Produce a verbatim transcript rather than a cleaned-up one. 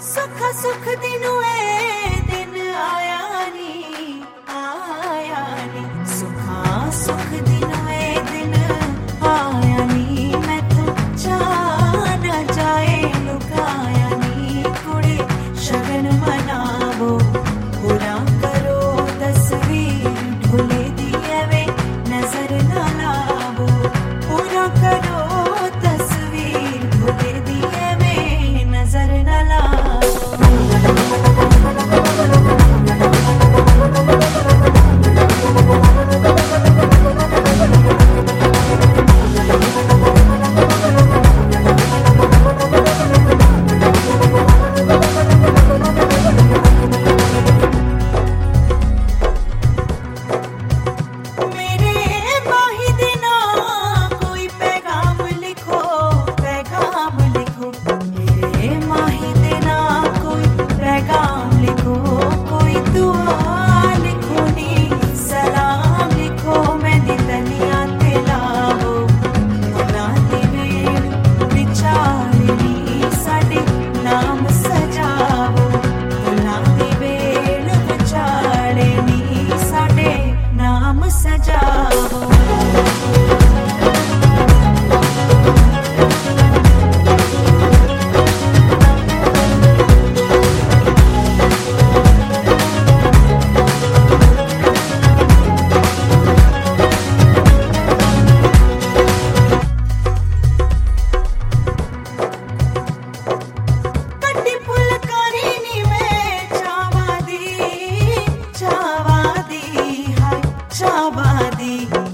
सुख सुख दिनू ए दिन आया नी आया नी सुखा सुख दिनू ए दिन आया नी मैं तो जान जाए लुकाया नी कुड़ी शगन मनावो पूरा करो तस्वीर ढोले दिए वे नजर न लावो पूरा करो तस्वीर ढोले दिए वे नजर न लावो Shabadi